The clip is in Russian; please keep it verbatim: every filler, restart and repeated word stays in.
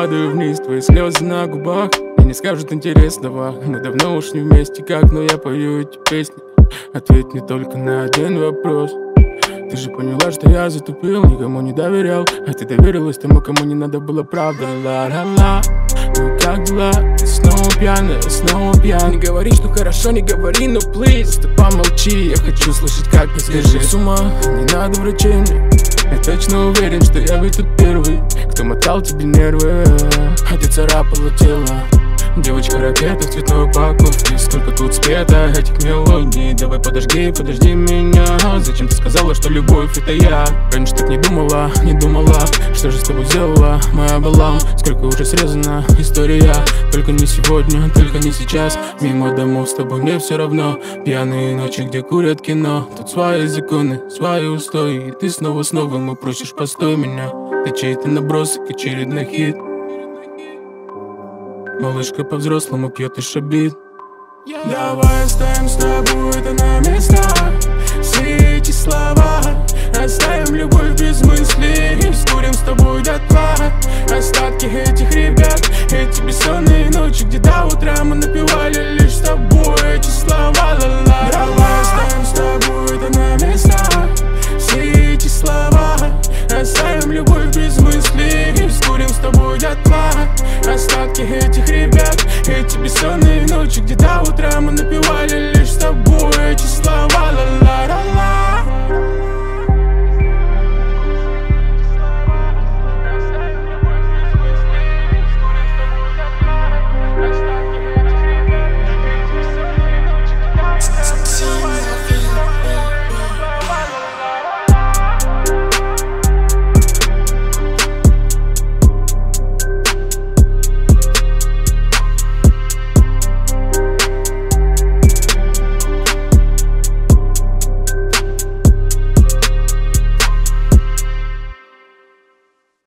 падаю вниз, твои слезы на губах и не скажут интересного. Мы давно уж не вместе, как, но я пою эти песни. Ответь мне только на один вопрос. Ты же поняла, что я затупил, никому не доверял, а ты доверилась тому, кому не надо было, правда. Ла-ла-ла, ну как дела? Ты снова пьяная, снова пьян. Не говори, что хорошо, не говори, но please, ты помолчи, я хочу слышать, как ты сбежишь с ума. Не надо врачей мне, я точно уверен, что я ведь тут первый, кто мотал тебе нервы, а ты царапала тело. Девочка-ракета в цветной упаковке, сколько тут спета этих мелодий. Давай подожди, подожди меня. Зачем ты сказала, что любовь это я? Раньше так не думала, не думала. Что же с тобой сделала моя была? Сколько уже срезана история. Только не сегодня, только не сейчас. Мимо домов с тобой мне все равно. Пьяные ночи, где курят кино. Тут свои законы, свои устои. И ты снова с новым и просишь постой меня. Ты чей-то набросок, очередной хит. Малышка по-взрослому пьет и шабит. Давай оставим с тобой это на местах. Все эти слова оставим любовь без мыслей и скурим с тобой дотла остатки этих ребят. Эти бессонные ночи, где до утра мы напевали лишь с тобой эти слова. Ла-ла. Давай оставим с тобой это на местах. Все эти слова оставим любовь без мыслей и скурим с тобой дотла остатки этих ребят. Эти бессонные ночи, где до утра мы напевали